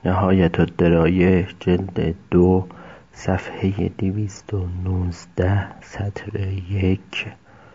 نهایت الدرایه جلد 2 صفحه 219 سطر 1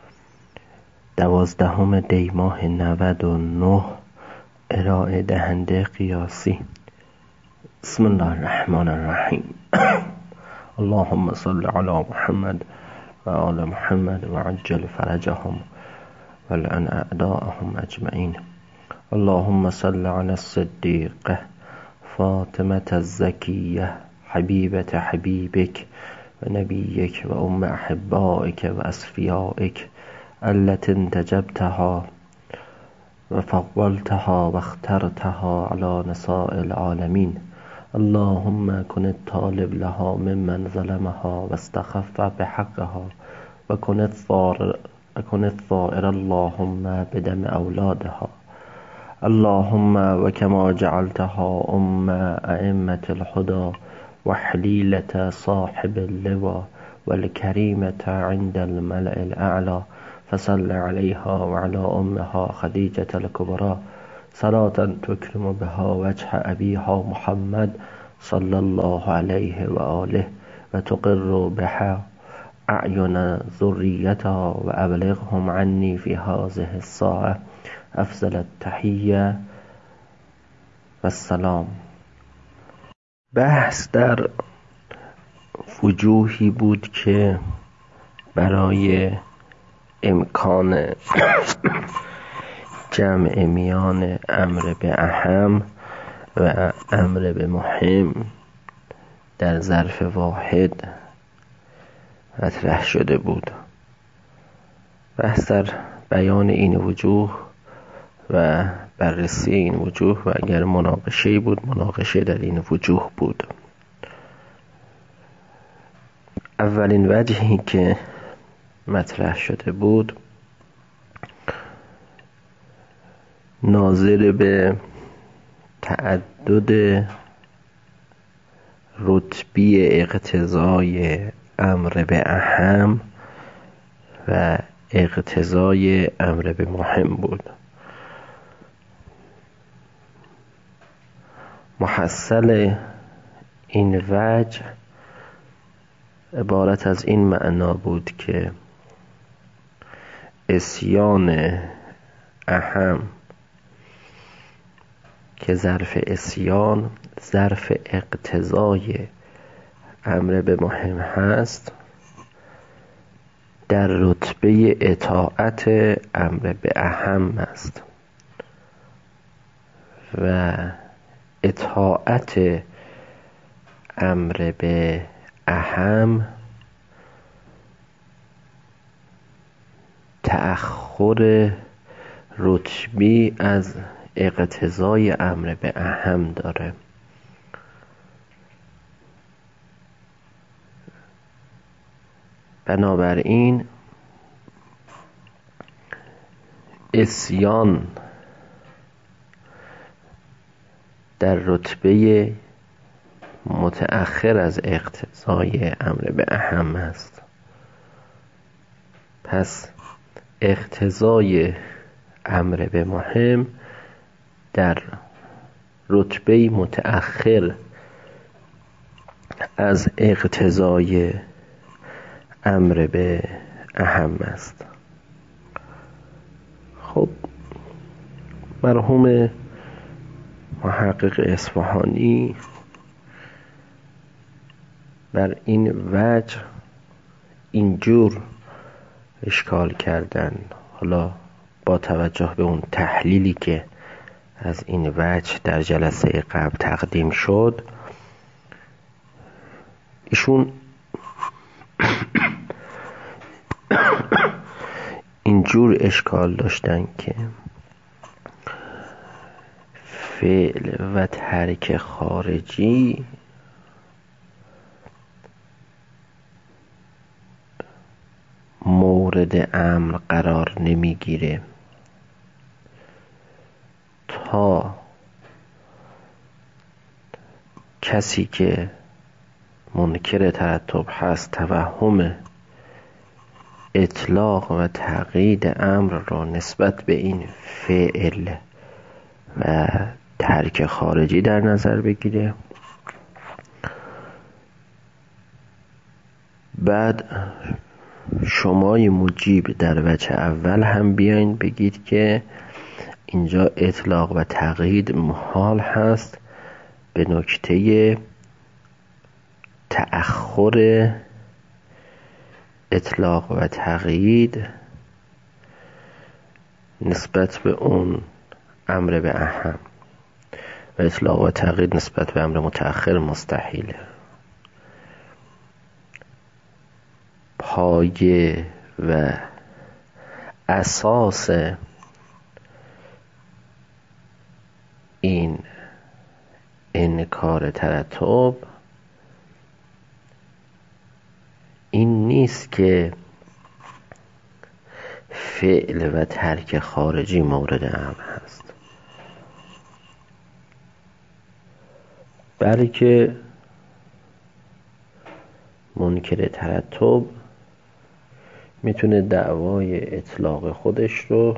12 دی ماه 99 ارائه دهنده قیاسی. بسم الله الرحمن الرحیم. اللهم صل علی محمد و آل محمد و عجل فرجهم و لعن اعداءهم اجمعین. اللهم صل علی الصدیقه فاطمة الزکیه حبیبت حبیبک و نبیک و ام احبائک و اصفیائک التي انتجبتها و فضلتها و اخترتها على نساء العالمین. اللهم كن الطالب لها ممن ظلمها و استخف بحقها و كن الثائر اللهم بدم اولادها. اللهم وكما جعلتها ائمة الهدى وحليلة صاحب اللواء والكريمة عند الملأ الأعلى فصل عليها وعلى أمها خديجة الكبرى صلاة تكرم بها وجه أبيها محمد صلى الله عليه وآله وتقر بها أعين ذريتها وأبلغهم عني في هذه الساعة افضل التحیه و السلام. بحث در وجوهی بود که برای امکان جمع میان امر به اهم و امر به مهم در ظرف واحد مطرح شده بود. بحث در بیان این وجوه و بررسی این وجوه و اگر مناقشه‌ای بود مناقشه در این وجوه بود. اولین وجهی که مطرح شده بود ناظر به تعدد رتبی اقتضای امر به اهم و اقتضای امر به مهم بود. محصل این وجه عبارت از این معنا بود که اسیان اهم که ظرف اسیان ظرف اقتضای امر به مهم هست در رتبه اطاعت امر به اهم است و اطاعت امر به اهم تأخر رتبی از اقتضای امر به اهم داره. بنابراین اسیان در رتبه متأخر از اقتضای امر به اهم است. پس اقتضای امر به مهم در رتبه متأخر از اقتضای امر به اهم است. خب مرحوم محقق اصفهانی بر این وجه اینجور اشکال کردن. حالا با توجه به اون تحلیلی که از این وجه در جلسه قبل تقدیم شد ایشون اینجور اشکال داشتن که فعل و ترک خارجی مورد امر قرار نمیگیره تا کسی که منکر ترتب هست توهم اطلاق و تقیید امر را نسبت به این فعل و ترک خارجی در نظر بگیره. بعد شمای مجیب در وجه اول هم بیاین بگید که اینجا اطلاق و تقیید محال هست به نکته تأخر اطلاق و تقیید نسبت به اون امر به اهم و اطلاق و تقیید نسبت به امر متأخر مستحیله. پایه و اساس این انکار ترتب این نیست که فعل و ترک خارجی مورد امر هست، بلکه منکر ترتب میتونه دعوای اطلاق خودش رو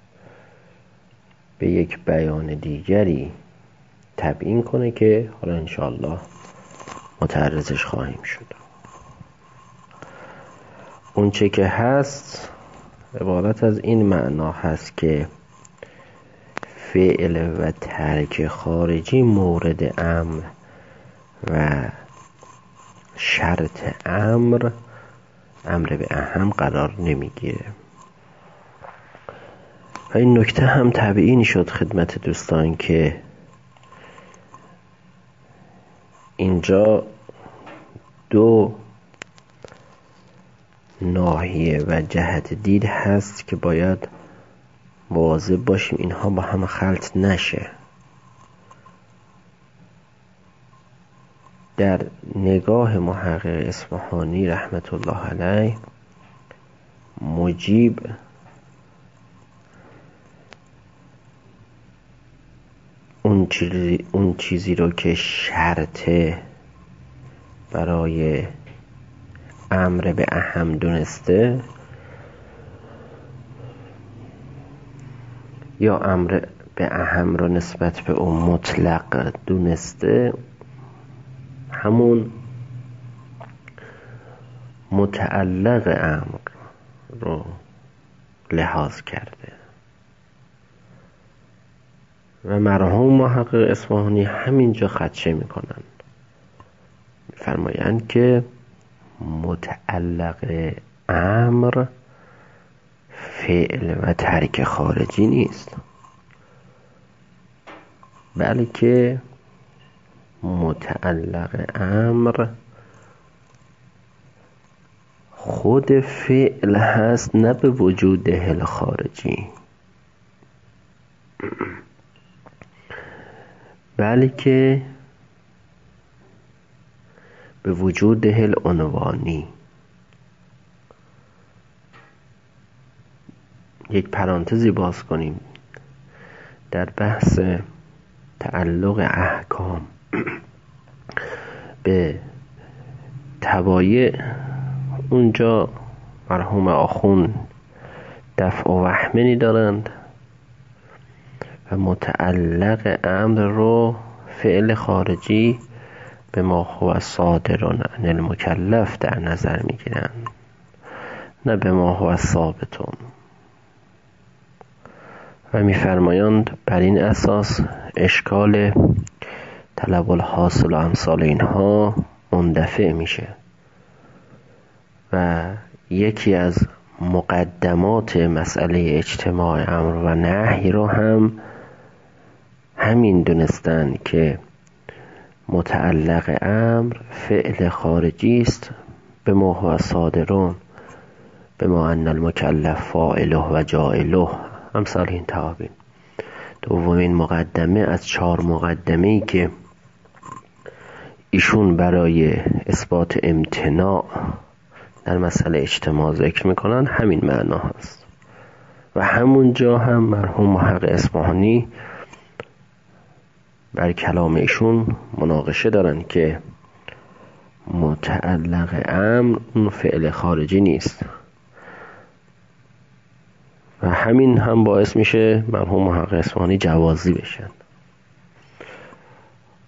به یک بیان دیگری تبیین کنه که حالا انشاءالله متعرضش خواهیم شد. اون چه که هست عبارت از این معنا هست که فعل و ترک خارجی مورد امر و شرط امر به اهم قرار نمیگیره. و این نکته هم تبیین شد خدمت دوستان که اینجا دو ناحیه و جهت دید هست که باید مواظب باشیم اینها با هم خلط نشه. در نگاه محقق اصفهانی رحمت الله علیه مجیب اون چیزی رو که شرطه برای امر به اهم دونسته یا امر به اهم رو نسبت به اون مطلق دونسته، همون متعلق امر رو لحاظ کرده. و مرحوم محقق اصفهانی همینجا خدشه میکنن، میفرمایند که متعلق امر فعل و ترک خارجی نیست، بلکه متعلق امر خود فعل هست، نه به وجود دهل خارجی، بلکه به وجود دهل عنوانی. یک پرانتزی باز کنیم در بحث تعلق احکام به تبایع. اونجا مرحوم آخون دفع و وهمنی دارند و متعلق امر رو فعل خارجی به ما هو صادرون عن المکلف در نظر میگیرن، نه به ما هو ثابتون. و میفرمایند بر این اساس اشکال طلب الحاصل و امثال اینها مندفع میشه. و یکی از مقدمات مسئله اجتماع امر و نهی رو همین دونستن که متعلق امر فعل خارجی است به ما هو صادرون به ما ان المکلف فاعله و جاعله، امثال این تعابین. دومین مقدمه از 4 مقدمه‌ای که ایشون برای اثبات امتناع در مسئله اجتماع ذکر میکنن همین معنا هست. و همونجا هم مرحوم محقق اصفهانی بر کلام ایشون مناقشه دارن که متعلق امر اون فعل خارجی نیست و همین هم باعث میشه مرحوم محقق اصفهانی جوازی بشن.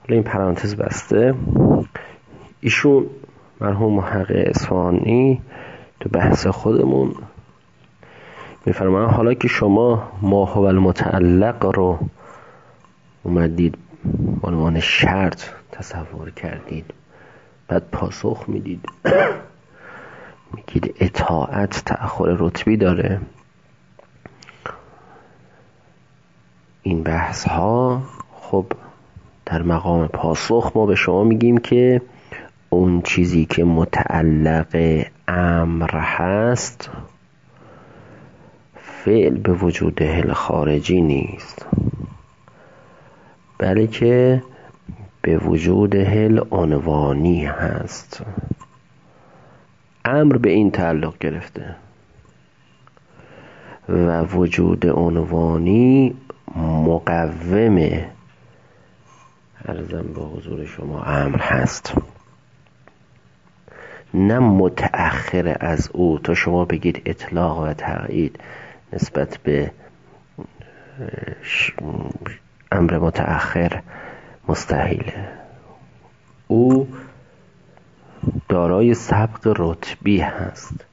حالا این پرانتز بسته. ایشون مرحوم محقق اصفهانی تو بحث خودمون میفرمایند حالا که شما ما هو المتعلق رو اومدید به عنوان شرط تصور کردید، بعد پاسخ میدید میگید اطاعت تأخر رتبی داره، این بحث ها، خب در مقام پاسخ ما به شما میگیم که اون چیزی که متعلق امر هست فعل به وجود هل خارجی نیست، بلکه به وجود هل عنوانی هست. امر به این تعلق گرفته و وجود عنوانی مقوم عرضم به حضور شما امر هست، نه متأخر از او تا شما بگید اطلاق و تقیید نسبت به امر متأخر مستحیله. او دارای سبق رتبی هست.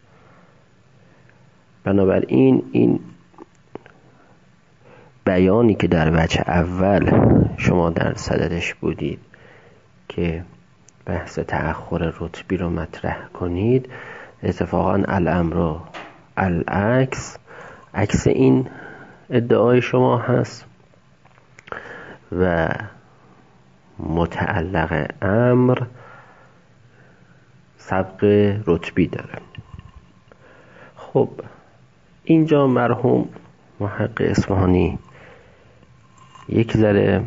بنابراین این بیانی که در وجه اول شما در صددش بودید که بحث تأخر رتبی رو مطرح کنید، اتفاقا الامر العکس عکس این ادعای شما هست و متعلق امر سبق رتبی داره. خب اینجا مرحوم محقق اصفهانی یک ذره،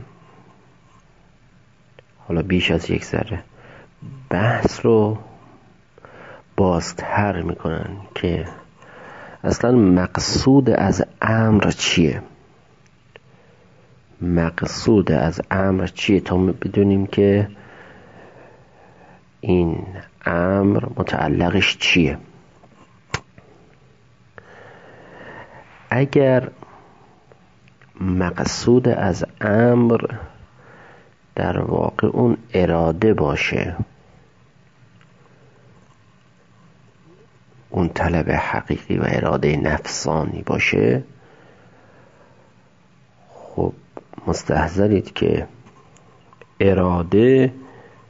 حالا بیش از یک ذره، بحث رو بازتر میکنن که اصلا مقصود از امر چیه، مقصود از امر چیه تا بدونیم که این امر متعلقش چیه. اگر مقصود از امر در واقع اون اراده باشه، اون طلب حقیقی و اراده نفسانی باشه، خب مستحضرید که اراده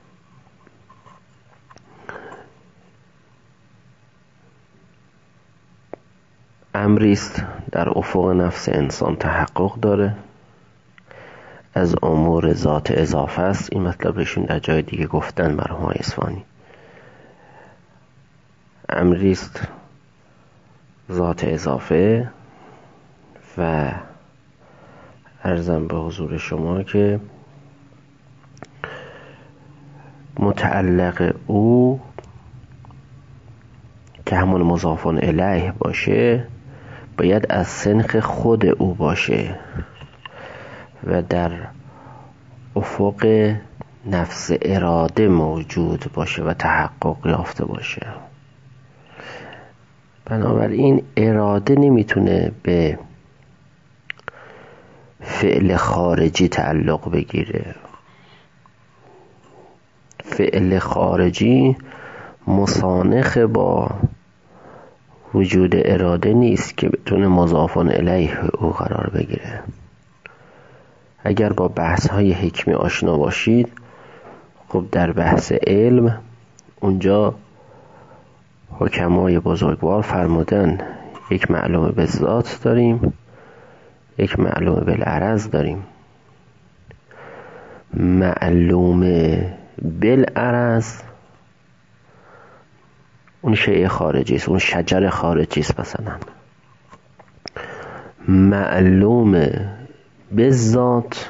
امریست در افق نفس انسان تحقق داره، از امور ذات اضافه است. این مطلبشون در جای دیگه گفتن مرحوم اصفهانی. امریست ذات اضافه و عرضم به حضور شما که متعلق او که همون مضاف الیه باشه باید از سنخ خود او باشه و در افق نفس اراده موجود باشه و تحقق یافته باشه. بنابراین اراده نمیتونه به فعل خارجی تعلق بگیره. فعل خارجی مسانخ با وجود اراده نیست که بتونه مضاف الیه او قرار بگیره. اگر با بحث های حکمی آشنا باشید، خب در بحث علم اونجا حکمای بزرگوار فرمودن یک معلوم بالذات داریم، یک معلوم بالعرض داریم. معلوم بالعرض اون شیء خارجی است، اون شجر خارجی است. مثلا معلوم بالذات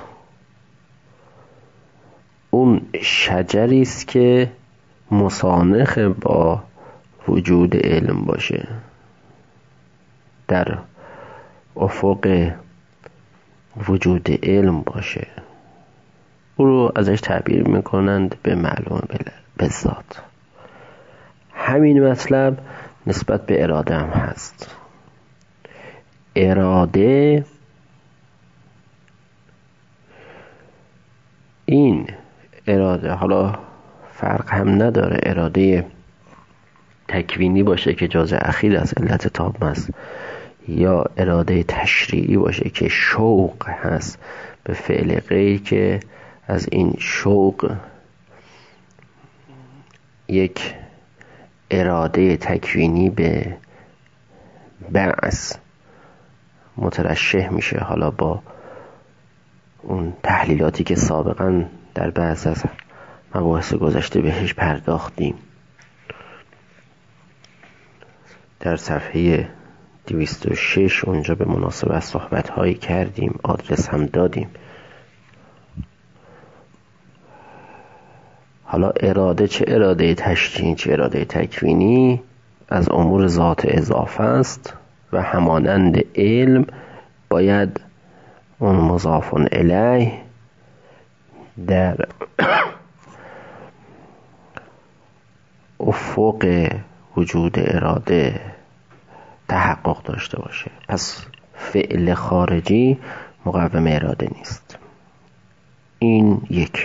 اون شجری است که مسانخ با وجود علم باشه، در افق وجود علم باشه، او رو ازش تعبیر میکنند به معلوم بالذات. همین مطلب نسبت به اراده هم هست. اراده این اراده حالا فرق هم نداره اراده تکوینی باشه که جزء اخیر از علت تام است یا اراده تشریعی باشه که شوق هست به فعل غیر، که از این شوق یک اراده تکوینی به بعث مترشح میشه. حالا با اون تحلیلاتی که سابقا در بعض از مباحث گذشته بهش پرداختیم. در صفحه 206 اونجا به مناسبت صحبت هایی کردیم، آدرس هم دادیم. حالا اراده، چه اراده تشریعی چه اراده تکوینی، از امور ذات اضافه است و همانند علم باید اون مضاف الیه در افق وجود اراده تحقق داشته باشه. پس فعل خارجی مقوم اراده نیست. این یک.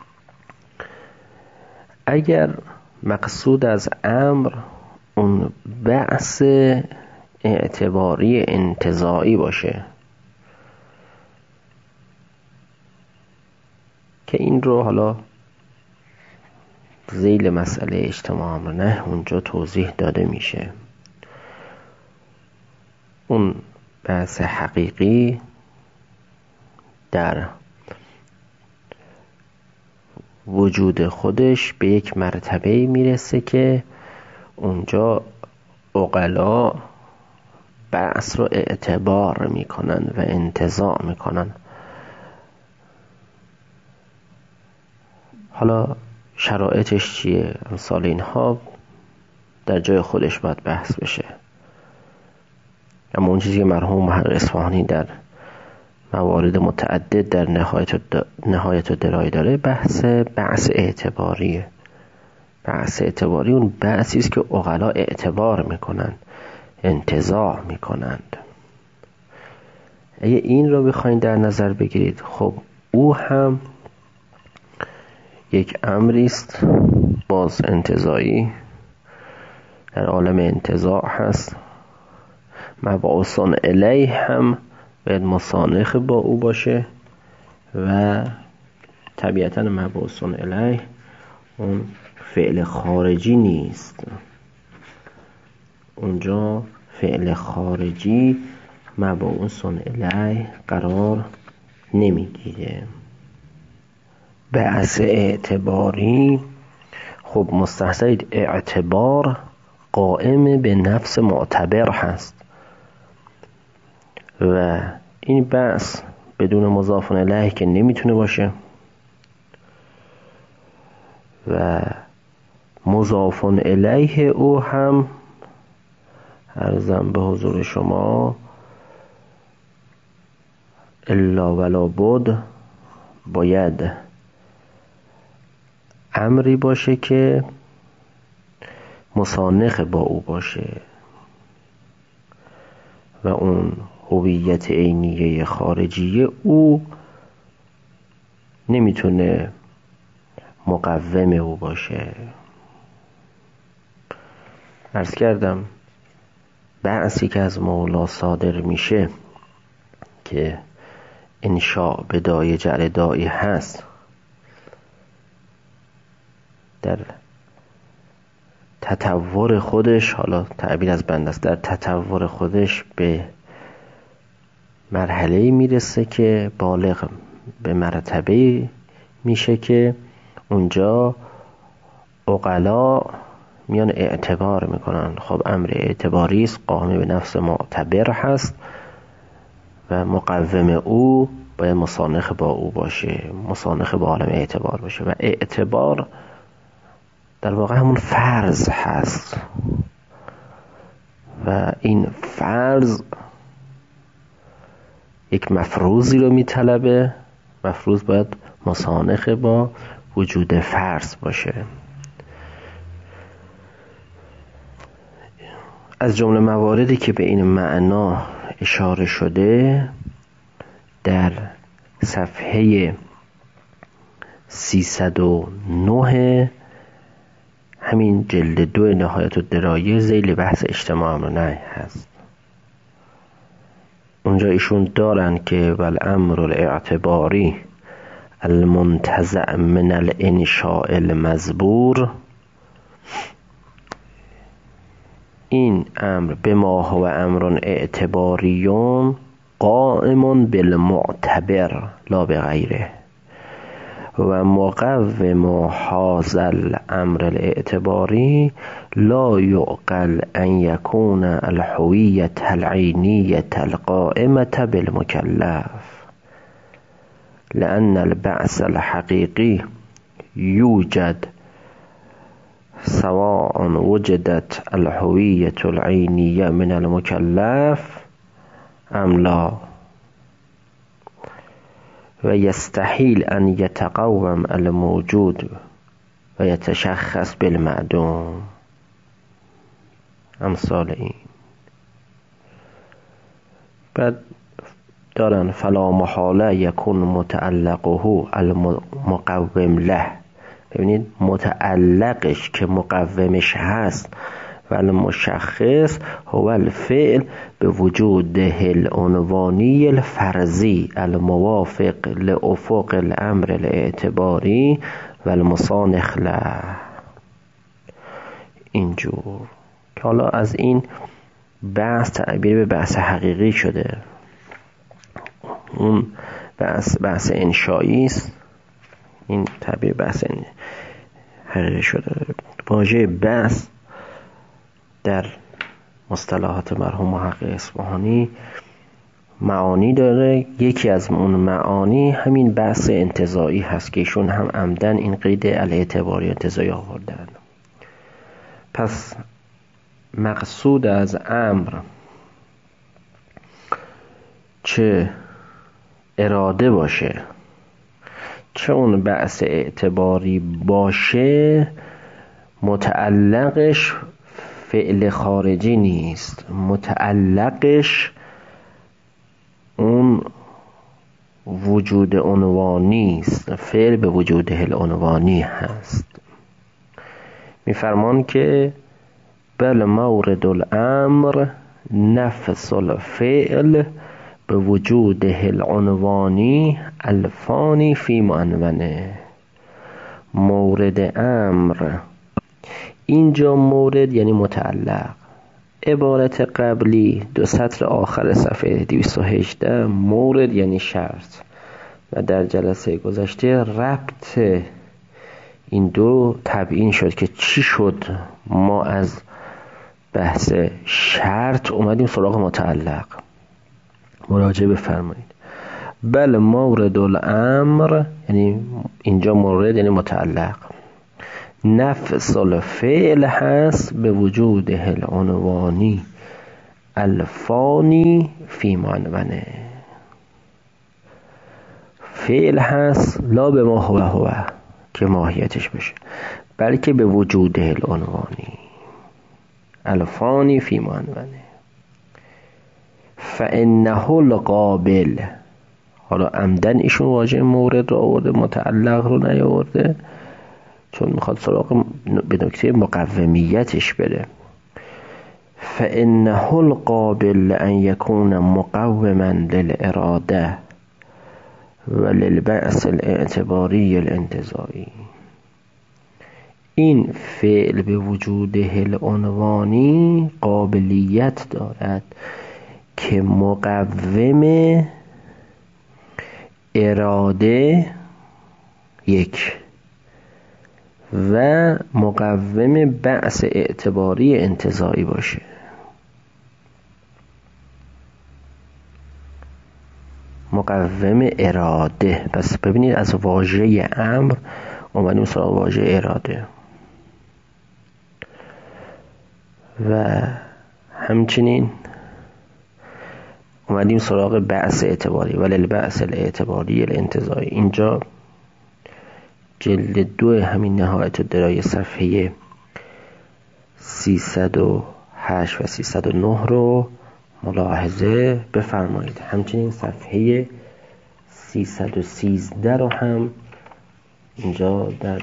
اگر مقصود از امر اون بعث اعتباری انتزاعی باشه که این رو حالا ذیل مسئله اجتماع امر نه اونجا توضیح داده میشه، اون بعث حقیقی در وجود خودش به یک مرتبه میرسه که اونجا عقلا بعث رو اعتبار میکنن و انتزاع میکنن. حالا شرایطش چیه؟ امثال اینها در جای خودش باید بحث بشه. اما اون چیزی که مرحوم محقق اصفهانی در موارد متعدد در نهایت الدرايه داره بعث اعتباریه. بعث اعتباری اون بعثی است که عقلا اعتبار میکنن، انتزاع میکنند. اگه این رو بخواید در نظر بگیرید، خب او هم یک امری است باز انتزاعی، در عالم انتزاع هست. مبعوث الیه هم باید مسانخ با او باشه و طبیعتاً مبعوث الیه اون فعل خارجی نیست. اونجا فعل خارجی مبعوث الیه قرار نمیگیره. بعث اعتباری خب مستحضر اعتبار قائم به نفس معتبر هست و این بعث بدون مضاف الیه که نمیتونه باشه و مضاف الیه او هم عرضم به حضور شما الا ولا بد باید امری باشه که مسانخ با او باشه و اون هویت عینیه خارجیه او نمیتونه مقوم او باشه. عرض کردم بعثی که از مولا صادر میشه که انشاء بدایه جعل دائی هست، در تطور خودش، حالا تعبیر از بنده است، در تطور خودش به مرحله میرسه که بالغ به مرتبه میشه که اونجا عقلا میان اعتبار میکنن. خب امر اعتباری است، قائم به نفس معتبر هست و مقوم او باید مسانخ با او باشه، مسانخ با عالم اعتبار باشه و اعتبار در واقع همون فرض هست و این فرض یک مفروضی رو میطلبه. مفروض باید مسانخ با وجود فرض باشه. از جمله مواردی که به این معنا اشاره شده در صفحه 309 همین جلد 2 نهایت الدرایه ذیل بحث اجتماع امر و نهی هست. اونجا ایشون دارن که والامر الاعتباری المنتزع من الانشاء المزبور، این امر به ما هو امر اعتباریون قائم بالمعتبر لا بغیره و مقوم هذا الامر الاعتباری لا يعقل ان يكون الهوية العينية القائمة بالمكلف، لأن البعث الحقيقي يوجد سواء وجدت الهوية العينية من المكلف ام لا، و يستحيل أن يتقوم الموجود و يتشخص بالمعدوم. امثال این. بعد دارن فلا محاله یکون متعلقه المقوم له، ببینید متعلقش که مقومش هست ولی مشخص هو الفعل به وجود العنوانی الفرضی الموافق لافق الامر الاعتباری و المصانخ له. اینجور که حالا از این بحث تعبیر به بحث حقیقی شده، اون بحث انشایی است، این تعبیر بحث حقیقی شده. واژه بحث در مصطلحات مرحوم محقق اصفهانی معانی داره. یکی از اون معانی همین بحث انتزاعی هست که ایشون هم عمدن این قید الاعتباری انتزاعی آوردن. پس مقصود از امر چه اراده باشه چه اون بحث اعتباری باشه، متعلقش فعل خارجی نیست، متعلقش اون وجود عنوانی است، فعل به وجود العنوانی هست. میفرمان که بل مورد الامر نفس الفعل به وجود العنوانی الفانی فی معنونه. مورد امر اینجا مورد یعنی متعلق. عبارت قبلی 2 سطر آخر صفحه 218 مورد یعنی شرط، و در جلسه گذشته ربط این دو تبیین شد که چی شد ما از بحث شرط اومدیم سراغ متعلق. مراجعه بفرمایید. بل مورد الامر یعنی اینجا مورد یعنی متعلق، نفس الفعل هست به وجود العنوانی الفانی فی معنونه. فعل هست لا به ما هو که ماهیتش بشه، بلکه به وجود العنوانی الفانی فی معنونه. فانه القابل، حالا عمدن ایشون واژه مورد رو آورده، متعلق رو نیاورده، چون میخواد سراغ به نکته مقومیتش بره. فانه القابل ان یکون مقوما للاراده و للبعث الاعتباری الانتزاعی. این فعل به وجود العنوانی قابلیت دارد که مقوم اراده یک و مقوم بعث اعتباری انتزاعی باشه. مقوم اراده. پس ببینید از واژه امر اومدیم سراغ واژه اراده و همچنین اومدیم سراغ بعث اعتباری ولی البعث الاعتباری الانتزاعی. اینجا جلد 2 همین نهایت الدرایه صفحه 308 و 309 رو ملاحظه بفرمایید. همچنین صفحه 313 رو هم اینجا در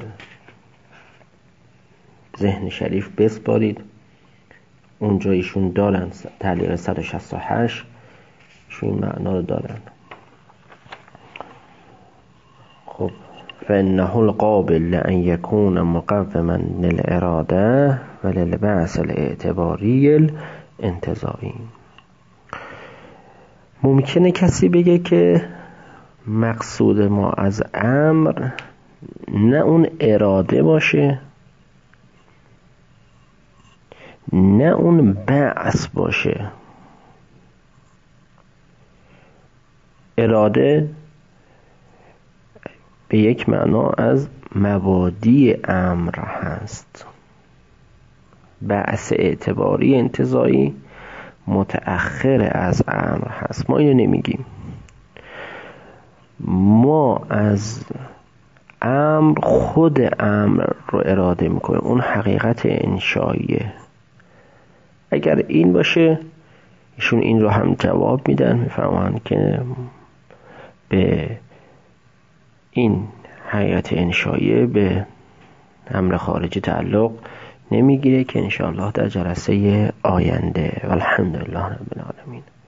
ذهن شریف بسپارید. اونجا ایشون دارن تعلیق 168 ایشون این معنا رو دارن. خب فإنه القابل لأن يكون مقوما للإرادة وللبعث الاعتباری الانتزاعی. ممکنه کسی بگه که مقصود ما از امر نه اون اراده باشه نه اون بعث باشه. اراده به یک معنا از مبادی امر هست، بعث اعتباری انتزاعی متأخر از امر هست. ما اینو نمیگیم، ما از امر خود امر رو اراده میکنیم، اون حقیقت انشاییه. اگر این باشه ایشون این رو هم جواب میدن، میفرمایند که به این حقیقت انشاییه به امر خارجی تعلق نمیگیره که انشاءالله در جلسه آینده. والحمدلله رب العالمین.